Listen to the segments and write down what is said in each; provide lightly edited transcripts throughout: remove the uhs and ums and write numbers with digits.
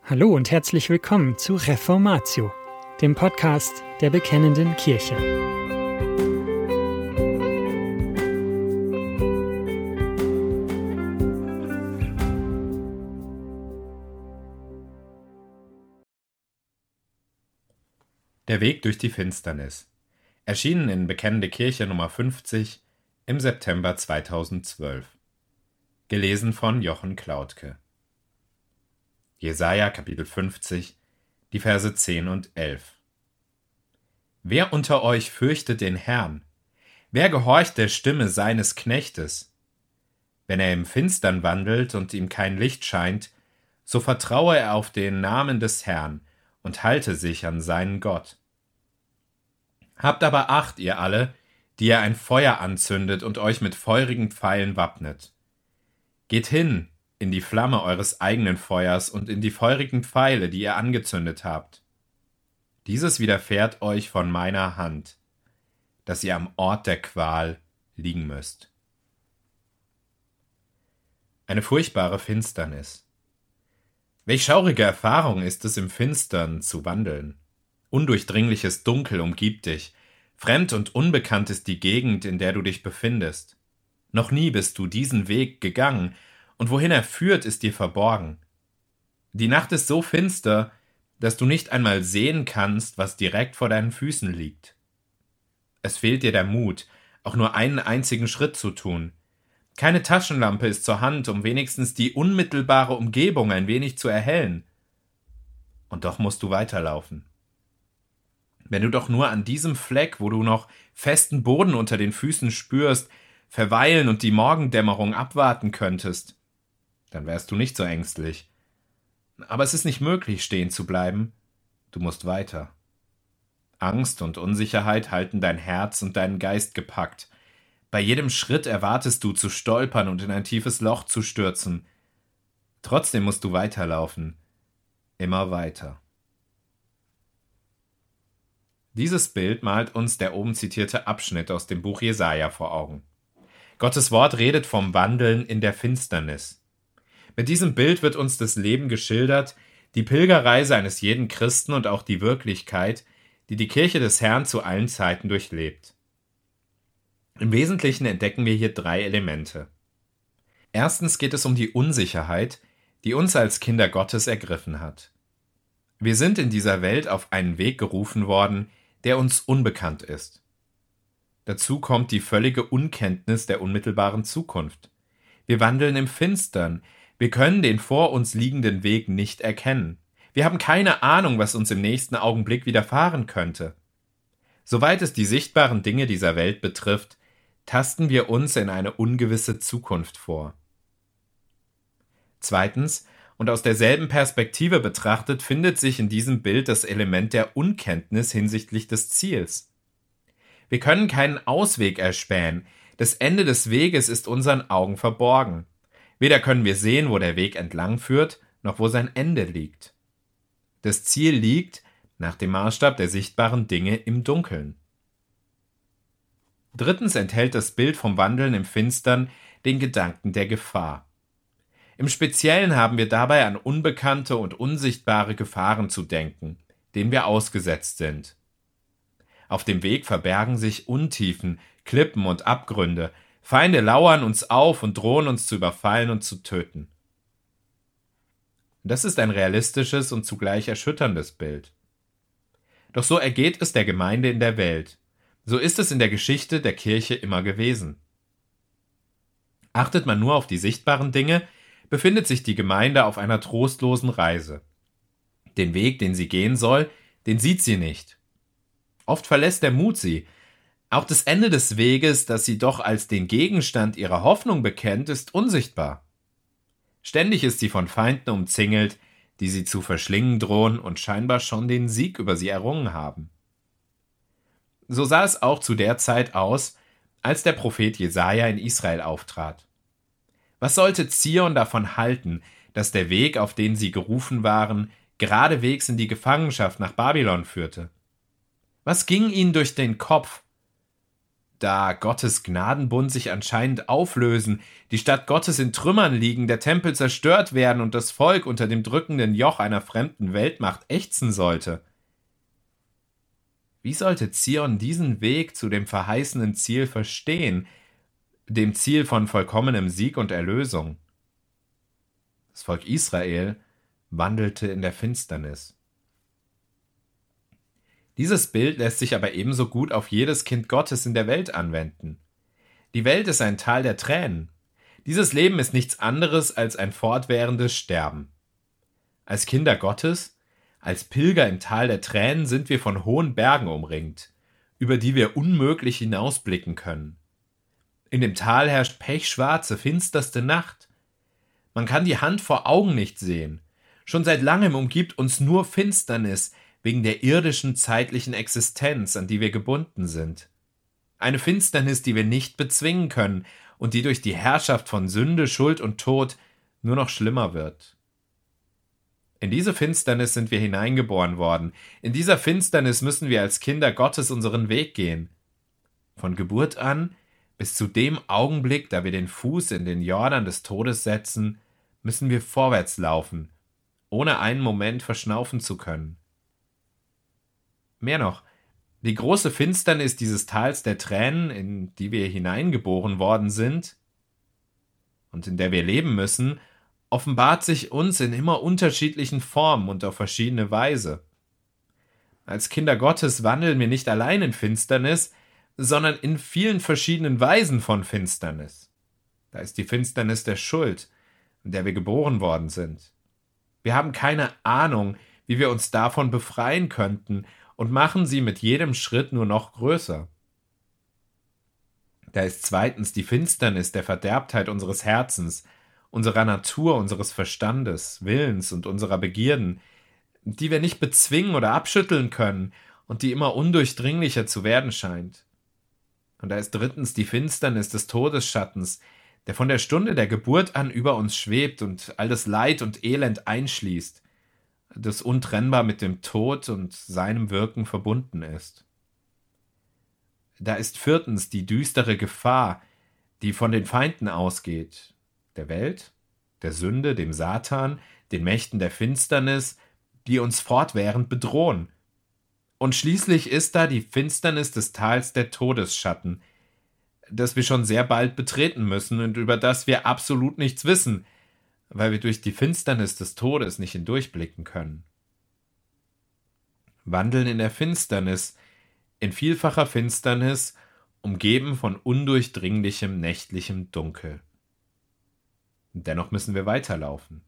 Hallo und herzlich willkommen zu Reformatio, dem Podcast der Bekennenden Kirche. Der Weg durch die Finsternis. Erschienen in Bekennende Kirche Nummer 50 im September 2012. Gelesen von Jochen Klautke. Jesaja Kapitel 50, die Verse 10 und 11. Wer unter euch fürchtet den Herrn? Wer gehorcht der Stimme seines Knechtes? Wenn er im Finstern wandelt und ihm kein Licht scheint, so vertraue er auf den Namen des Herrn und halte sich an seinen Gott. Habt aber Acht, ihr alle, die ihr ein Feuer anzündet und euch mit feurigen Pfeilen wappnet. Geht hin in die Flamme eures eigenen Feuers und in die feurigen Pfeile, die ihr angezündet habt. Dieses widerfährt euch von meiner Hand, dass ihr am Ort der Qual liegen müsst. Eine furchtbare Finsternis. Welch schaurige Erfahrung ist es, im Finstern zu wandeln. Undurchdringliches Dunkel umgibt dich. Fremd und unbekannt ist die Gegend, in der du dich befindest. Noch nie bist du diesen Weg gegangen, und wohin er führt, ist dir verborgen. Die Nacht ist so finster, dass du nicht einmal sehen kannst, was direkt vor deinen Füßen liegt. Es fehlt dir der Mut, auch nur einen einzigen Schritt zu tun. Keine Taschenlampe ist zur Hand, um wenigstens die unmittelbare Umgebung ein wenig zu erhellen. Und doch musst du weiterlaufen. Wenn du doch nur an diesem Fleck, wo du noch festen Boden unter den Füßen spürst, verweilen und die Morgendämmerung abwarten könntest, dann wärst du nicht so ängstlich. Aber es ist nicht möglich, stehen zu bleiben. Du musst weiter. Angst und Unsicherheit halten dein Herz und deinen Geist gepackt. Bei jedem Schritt erwartest du zu stolpern und in ein tiefes Loch zu stürzen. Trotzdem musst du weiterlaufen. Immer weiter. Dieses Bild malt uns der oben zitierte Abschnitt aus dem Buch Jesaja vor Augen. Gottes Wort redet vom Wandeln in der Finsternis. Mit diesem Bild wird uns das Leben geschildert, die Pilgerreise eines jeden Christen und auch die Wirklichkeit, die die Kirche des Herrn zu allen Zeiten durchlebt. Im Wesentlichen entdecken wir hier 3 Elemente. Erstens geht es um die Unsicherheit, die uns als Kinder Gottes ergriffen hat. Wir sind in dieser Welt auf einen Weg gerufen worden, der uns unbekannt ist. Dazu kommt die völlige Unkenntnis der unmittelbaren Zukunft. Wir wandeln im Finstern. Wir können den vor uns liegenden Weg nicht erkennen. Wir haben keine Ahnung, was uns im nächsten Augenblick widerfahren könnte. Soweit es die sichtbaren Dinge dieser Welt betrifft, tasten wir uns in eine ungewisse Zukunft vor. Zweitens, und aus derselben Perspektive betrachtet, findet sich in diesem Bild das Element der Unkenntnis hinsichtlich des Ziels. Wir können keinen Ausweg erspähen. Das Ende des Weges ist unseren Augen verborgen. Weder können wir sehen, wo der Weg entlang führt, noch wo sein Ende liegt. Das Ziel liegt, nach dem Maßstab der sichtbaren Dinge, im Dunkeln. Drittens enthält das Bild vom Wandeln im Finstern den Gedanken der Gefahr. Im Speziellen haben wir dabei an unbekannte und unsichtbare Gefahren zu denken, denen wir ausgesetzt sind. Auf dem Weg verbergen sich Untiefen, Klippen und Abgründe. Feinde lauern uns auf und drohen uns zu überfallen und zu töten. Das ist ein realistisches und zugleich erschütterndes Bild. Doch so ergeht es der Gemeinde in der Welt. So ist es in der Geschichte der Kirche immer gewesen. Achtet man nur auf die sichtbaren Dinge, befindet sich die Gemeinde auf einer trostlosen Reise. Den Weg, den sie gehen soll, den sieht sie nicht. Oft verlässt der Mut sie. Auch das Ende des Weges, das sie doch als den Gegenstand ihrer Hoffnung bekennt, ist unsichtbar. Ständig ist sie von Feinden umzingelt, die sie zu verschlingen drohen und scheinbar schon den Sieg über sie errungen haben. So sah es auch zu der Zeit aus, als der Prophet Jesaja in Israel auftrat. Was sollte Zion davon halten, dass der Weg, auf den sie gerufen waren, geradewegs in die Gefangenschaft nach Babylon führte? Was ging ihnen durch den Kopf? da Gottes Gnadenbund sich anscheinend auflösen, die Stadt Gottes in Trümmern liegen, der Tempel zerstört werden und das Volk unter dem drückenden Joch einer fremden Weltmacht ächzen sollte. Wie sollte Zion diesen Weg zu dem verheißenen Ziel verstehen, dem Ziel von vollkommenem Sieg und Erlösung? Das Volk Israel wandelte in der Finsternis. Dieses Bild lässt sich aber ebenso gut auf jedes Kind Gottes in der Welt anwenden. Die Welt ist ein Tal der Tränen. Dieses Leben ist nichts anderes als ein fortwährendes Sterben. Als Kinder Gottes, als Pilger im Tal der Tränen sind wir von hohen Bergen umringt, über die wir unmöglich hinausblicken können. In dem Tal herrscht pechschwarze, finsterste Nacht. Man kann die Hand vor Augen nicht sehen. Schon seit langem umgibt uns nur Finsternis, wegen der irdischen zeitlichen Existenz, an die wir gebunden sind. Eine Finsternis, die wir nicht bezwingen können und die durch die Herrschaft von Sünde, Schuld und Tod nur noch schlimmer wird. In diese Finsternis sind wir hineingeboren worden. In dieser Finsternis müssen wir als Kinder Gottes unseren Weg gehen. Von Geburt an bis zu dem Augenblick, da wir den Fuß in den Jordan des Todes setzen, müssen wir vorwärts laufen, ohne einen Moment verschnaufen zu können. Mehr noch, die große Finsternis dieses Tals der Tränen, in die wir hineingeboren worden sind und in der wir leben müssen, offenbart sich uns in immer unterschiedlichen Formen und auf verschiedene Weise. Als Kinder Gottes wandeln wir nicht allein in Finsternis, sondern in vielen verschiedenen Weisen von Finsternis. Da ist die Finsternis der Schuld, in der wir geboren worden sind. Wir haben keine Ahnung, wie wir uns davon befreien könnten, und machen sie mit jedem Schritt nur noch größer. Da ist zweitens die Finsternis der Verderbtheit unseres Herzens, unserer Natur, unseres Verstandes, Willens und unserer Begierden, die wir nicht bezwingen oder abschütteln können und die immer undurchdringlicher zu werden scheint. Und da ist drittens die Finsternis des Todesschattens, der von der Stunde der Geburt an über uns schwebt und all das Leid und Elend einschließt, das untrennbar mit dem Tod und seinem Wirken verbunden ist. Da ist viertens die düstere Gefahr, die von den Feinden ausgeht, der Welt, der Sünde, dem Satan, den Mächten der Finsternis, die uns fortwährend bedrohen. Und schließlich ist da die Finsternis des Tals der Todesschatten, das wir schon sehr bald betreten müssen und über das wir absolut nichts wissen, weil wir durch die Finsternis des Todes nicht hindurchblicken können. Wandeln in der Finsternis, in vielfacher Finsternis, umgeben von undurchdringlichem nächtlichem Dunkel. Und dennoch müssen wir weiterlaufen.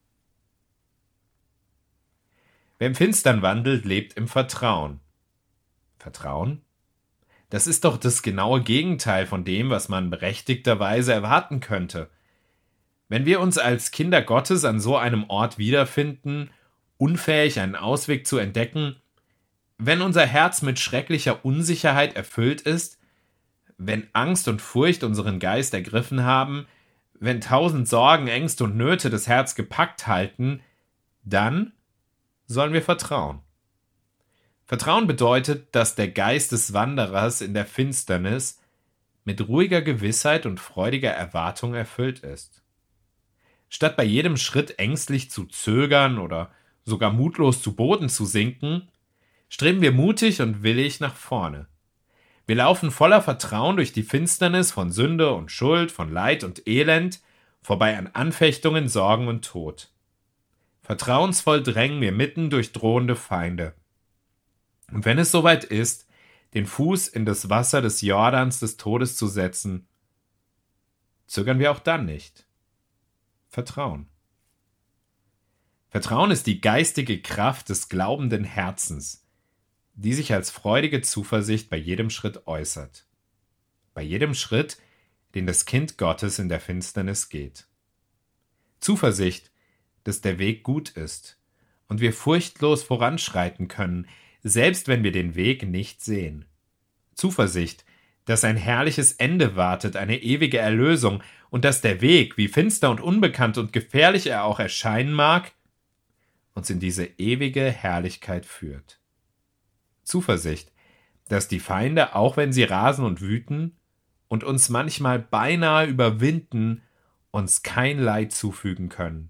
Wer im Finstern wandelt, lebt im Vertrauen. Vertrauen? Das ist doch das genaue Gegenteil von dem, was man berechtigterweise erwarten könnte. Wenn wir uns als Kinder Gottes an so einem Ort wiederfinden, unfähig einen Ausweg zu entdecken, wenn unser Herz mit schrecklicher Unsicherheit erfüllt ist, wenn Angst und Furcht unseren Geist ergriffen haben, wenn 1000 Sorgen, Ängste und Nöte das Herz gepackt halten, dann sollen wir vertrauen. Vertrauen bedeutet, dass der Geist des Wanderers in der Finsternis mit ruhiger Gewissheit und freudiger Erwartung erfüllt ist. Statt bei jedem Schritt ängstlich zu zögern oder sogar mutlos zu Boden zu sinken, streben wir mutig und willig nach vorne. Wir laufen voller Vertrauen durch die Finsternis von Sünde und Schuld, von Leid und Elend, vorbei an Anfechtungen, Sorgen und Tod. Vertrauensvoll drängen wir mitten durch drohende Feinde. Und wenn es soweit ist, den Fuß in das Wasser des Jordans des Todes zu setzen, zögern wir auch dann nicht. Vertrauen. Vertrauen ist die geistige Kraft des glaubenden Herzens, die sich als freudige Zuversicht bei jedem Schritt äußert. Bei jedem Schritt, den das Kind Gottes in der Finsternis geht. Zuversicht, dass der Weg gut ist und wir furchtlos voranschreiten können, selbst wenn wir den Weg nicht sehen. Zuversicht, dass ein herrliches Ende wartet, eine ewige Erlösung und dass der Weg, wie finster und unbekannt und gefährlich er auch erscheinen mag, uns in diese ewige Herrlichkeit führt. Zuversicht, dass die Feinde, auch wenn sie rasen und wüten und uns manchmal beinahe überwinden, uns kein Leid zufügen können.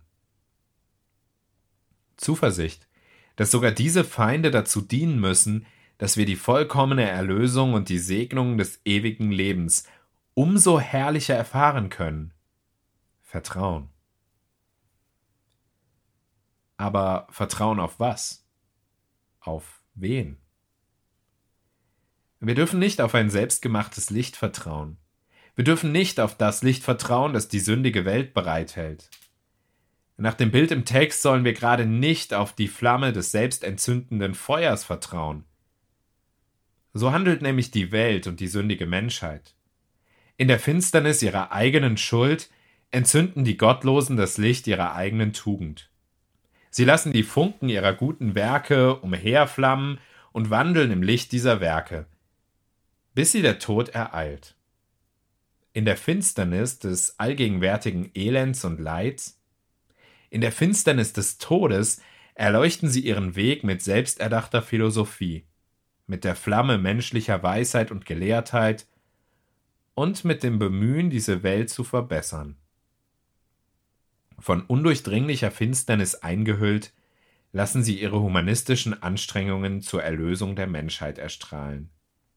Zuversicht, dass sogar diese Feinde dazu dienen müssen, dass wir die vollkommene Erlösung und die Segnungen des ewigen Lebens umso herrlicher erfahren können. Vertrauen. Aber Vertrauen auf was? Auf wen? Wir dürfen nicht auf ein selbstgemachtes Licht vertrauen. Wir dürfen nicht auf das Licht vertrauen, das die sündige Welt bereithält. Nach dem Bild im Text sollen wir gerade nicht auf die Flamme des selbstentzündenden Feuers vertrauen. So handelt nämlich die Welt und die sündige Menschheit. In der Finsternis ihrer eigenen Schuld entzünden die Gottlosen das Licht ihrer eigenen Tugend. Sie lassen die Funken ihrer guten Werke umherflammen und wandeln im Licht dieser Werke, bis sie der Tod ereilt. In der Finsternis des allgegenwärtigen Elends und Leids, in der Finsternis des Todes erleuchten sie ihren Weg mit selbsterdachter Philosophie, mit der Flamme menschlicher Weisheit und Gelehrtheit und mit dem Bemühen, diese Welt zu verbessern. Von undurchdringlicher Finsternis eingehüllt, lassen sie ihre humanistischen Anstrengungen zur Erlösung der Menschheit erstrahlen.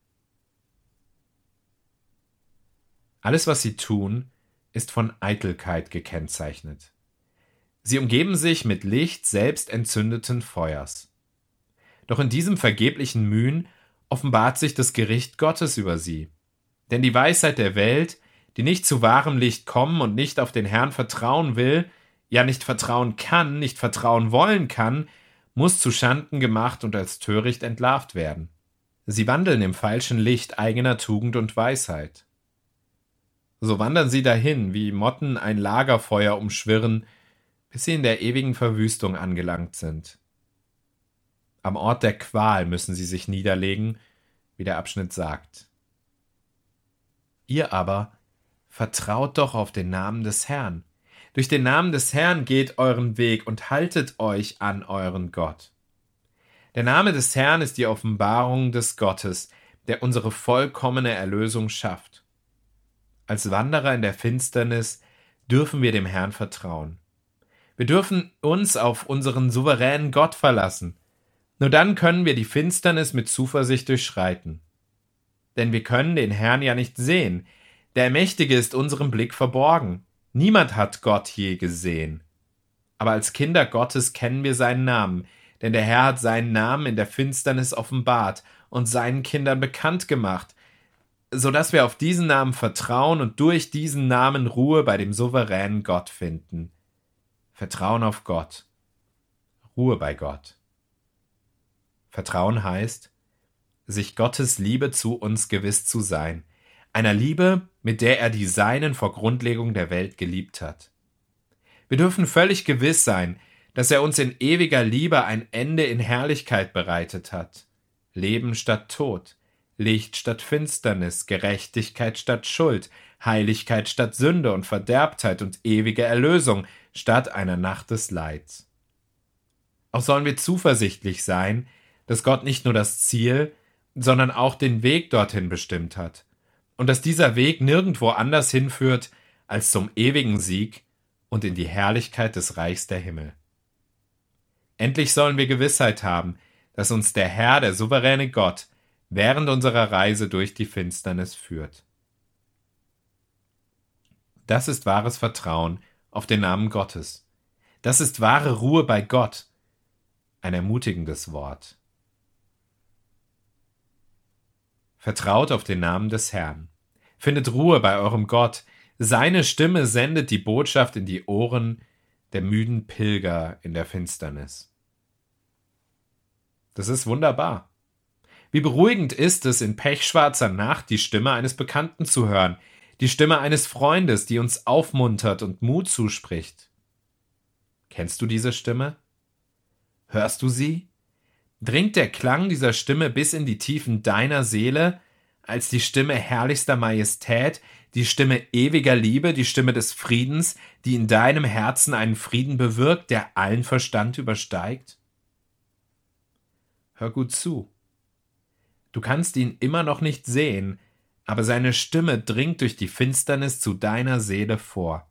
Alles, was sie tun, ist von Eitelkeit gekennzeichnet. Sie umgeben sich mit Licht selbst entzündeten Feuers. Doch in diesem vergeblichen Mühen offenbart sich das Gericht Gottes über sie. Denn die Weisheit der Welt, die nicht zu wahrem Licht kommen und nicht auf den Herrn vertrauen will, ja nicht vertrauen kann, nicht vertrauen wollen kann, muss zu Schanden gemacht und als töricht entlarvt werden. Sie wandeln im falschen Licht eigener Tugend und Weisheit. So wandern sie dahin, wie Motten ein Lagerfeuer umschwirren, bis sie in der ewigen Verwüstung angelangt sind. Am Ort der Qual müssen sie sich niederlegen, wie der Abschnitt sagt. Ihr aber vertraut doch auf den Namen des Herrn. Durch den Namen des Herrn geht euren Weg und haltet euch an euren Gott. Der Name des Herrn ist die Offenbarung des Gottes, der unsere vollkommene Erlösung schafft. Als Wanderer in der Finsternis dürfen wir dem Herrn vertrauen. Wir dürfen uns auf unseren souveränen Gott verlassen. Nur dann können wir die Finsternis mit Zuversicht durchschreiten. Denn wir können den Herrn ja nicht sehen. Der Mächtige ist unserem Blick verborgen. Niemand hat Gott je gesehen. Aber als Kinder Gottes kennen wir seinen Namen, denn der Herr hat seinen Namen in der Finsternis offenbart und seinen Kindern bekannt gemacht, so dass wir auf diesen Namen vertrauen und durch diesen Namen Ruhe bei dem souveränen Gott finden. Vertrauen auf Gott. Ruhe bei Gott. Vertrauen heißt, sich Gottes Liebe zu uns gewiss zu sein, einer Liebe, mit der er die Seinen vor Grundlegung der Welt geliebt hat. Wir dürfen völlig gewiss sein, dass er uns in ewiger Liebe ein Ende in Herrlichkeit bereitet hat. Leben statt Tod, Licht statt Finsternis, Gerechtigkeit statt Schuld, Heiligkeit statt Sünde und Verderbtheit und ewige Erlösung statt einer Nacht des Leids. Auch sollen wir zuversichtlich sein, dass Gott nicht nur das Ziel, sondern auch den Weg dorthin bestimmt hat und dass dieser Weg nirgendwo anders hinführt als zum ewigen Sieg und in die Herrlichkeit des Reichs der Himmel. Endlich sollen wir Gewissheit haben, dass uns der Herr, der souveräne Gott, während unserer Reise durch die Finsternis führt. Das ist wahres Vertrauen auf den Namen Gottes. Das ist wahre Ruhe bei Gott. Ein ermutigendes Wort. Vertraut auf den Namen des Herrn. Findet Ruhe bei eurem Gott. Seine Stimme sendet die Botschaft in die Ohren der müden Pilger in der Finsternis. Das ist wunderbar. Wie beruhigend ist es, in pechschwarzer Nacht die Stimme eines Bekannten zu hören, die Stimme eines Freundes, die uns aufmuntert und Mut zuspricht. Kennst du diese Stimme? Hörst du sie? Dringt der Klang dieser Stimme bis in die Tiefen deiner Seele, als die Stimme herrlichster Majestät, die Stimme ewiger Liebe, die Stimme des Friedens, die in deinem Herzen einen Frieden bewirkt, der allen Verstand übersteigt? Hör gut zu. Du kannst ihn immer noch nicht sehen, aber seine Stimme dringt durch die Finsternis zu deiner Seele vor.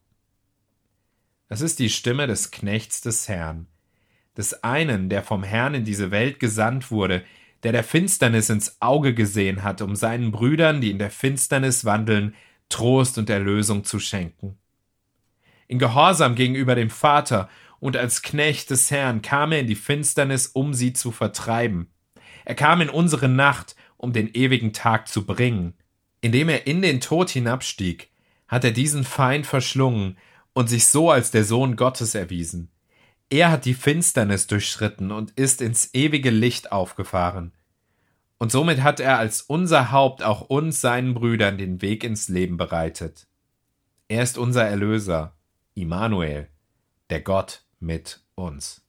Das ist die Stimme des Knechts des Herrn, des einen, der vom Herrn in diese Welt gesandt wurde, der Finsternis ins Auge gesehen hat, um seinen Brüdern, die in der Finsternis wandeln, Trost und Erlösung zu schenken. In Gehorsam gegenüber dem Vater und als Knecht des Herrn kam er in die Finsternis, um sie zu vertreiben. Er kam in unsere Nacht, um den ewigen Tag zu bringen. Indem er in den Tod hinabstieg, hat er diesen Feind verschlungen und sich so als der Sohn Gottes erwiesen. Er hat die Finsternis durchschritten und ist ins ewige Licht aufgefahren. Und somit hat er als unser Haupt auch uns, seinen Brüdern, den Weg ins Leben bereitet. Er ist unser Erlöser, Immanuel, der Gott mit uns.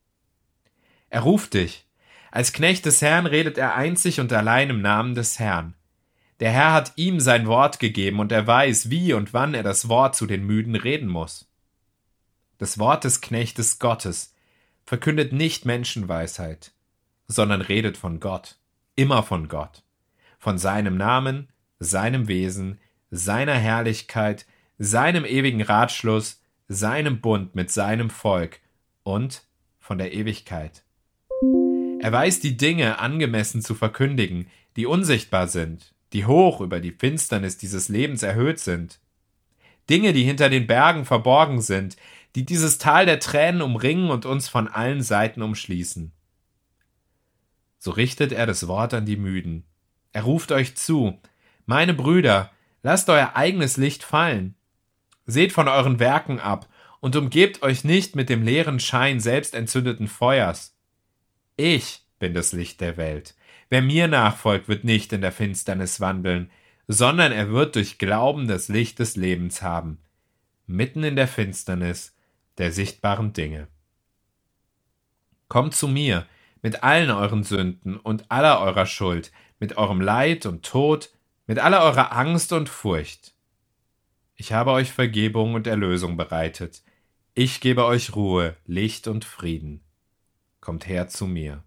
Er ruft dich. Als Knecht des Herrn redet er einzig und allein im Namen des Herrn. Der Herr hat ihm sein Wort gegeben und er weiß, wie und wann er das Wort zu den Müden reden muss. Das Wort des Knechtes Gottes verkündet nicht Menschenweisheit, sondern redet von Gott, immer von Gott, von seinem Namen, seinem Wesen, seiner Herrlichkeit, seinem ewigen Ratschluss, seinem Bund mit seinem Volk und von der Ewigkeit. Er weiß die Dinge angemessen zu verkündigen, die unsichtbar sind, die hoch über die Finsternis dieses Lebens erhöht sind. Dinge, die hinter den Bergen verborgen sind, die dieses Tal der Tränen umringen und uns von allen Seiten umschließen. So richtet er das Wort an die Müden. Er ruft euch zu: Meine Brüder, lasst euer eigenes Licht fallen. Seht von euren Werken ab und umgebt euch nicht mit dem leeren Schein selbstentzündeten Feuers. Ich bin das Licht der Welt. Wer mir nachfolgt, wird nicht in der Finsternis wandeln, sondern er wird durch Glauben das Licht des Lebens haben, mitten in der Finsternis der sichtbaren Dinge. Kommt zu mir mit allen euren Sünden und aller eurer Schuld, mit eurem Leid und Tod, mit aller eurer Angst und Furcht. Ich habe euch Vergebung und Erlösung bereitet. Ich gebe euch Ruhe, Licht und Frieden. Kommt her zu mir.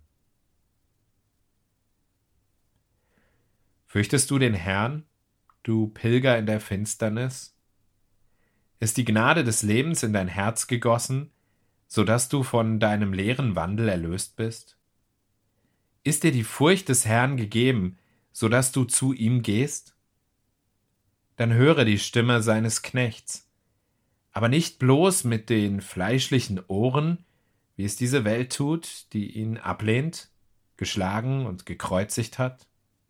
Fürchtest du den Herrn, du Pilger in der Finsternis? Ist die Gnade des Lebens in dein Herz gegossen, so dass du von deinem leeren Wandel erlöst bist? Ist dir die Furcht des Herrn gegeben, so dass du zu ihm gehst? Dann höre die Stimme seines Knechts, aber nicht bloß mit den fleischlichen Ohren, wie es diese Welt tut, die ihn ablehnt, geschlagen und gekreuzigt hat.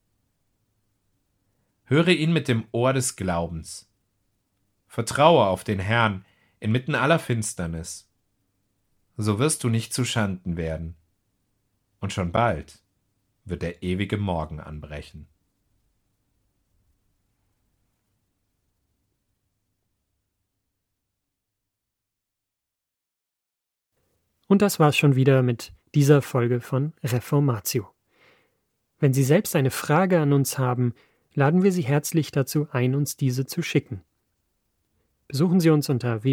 Höre ihn mit dem Ohr des Glaubens. Vertraue auf den Herrn inmitten aller Finsternis. So wirst du nicht zu Schanden werden. Und schon bald wird der ewige Morgen anbrechen. Und das war's schon wieder mit dieser Folge von Reformatio. Wenn Sie selbst eine Frage an uns haben, laden wir Sie herzlich dazu ein, uns diese zu schicken. Besuchen Sie uns unter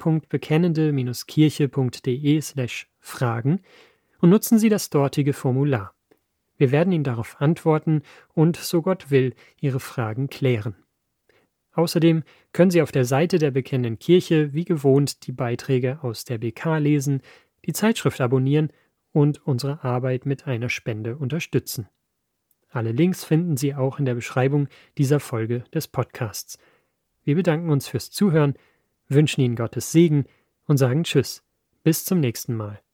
www.bekennende-kirche.de/Fragen und nutzen Sie das dortige Formular. Wir werden Ihnen darauf antworten und, so Gott will, Ihre Fragen klären. Außerdem können Sie auf der Seite der Bekennenden Kirche wie gewohnt die Beiträge aus der BK lesen, die Zeitschrift abonnieren und unsere Arbeit mit einer Spende unterstützen. Alle Links finden Sie auch in der Beschreibung dieser Folge des Podcasts. Wir bedanken uns fürs Zuhören, wünschen Ihnen Gottes Segen und sagen Tschüss, bis zum nächsten Mal.